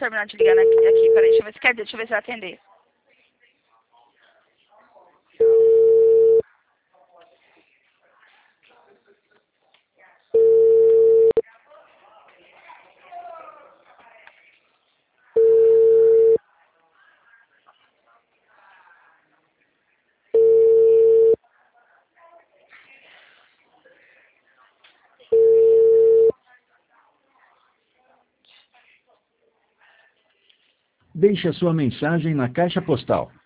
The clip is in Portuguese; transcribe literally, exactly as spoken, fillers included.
terminar de ligar aqui, aqui. Peraí, deixa eu ver se quer, deixa eu ver se vai atender. Deixe a sua mensagem na caixa postal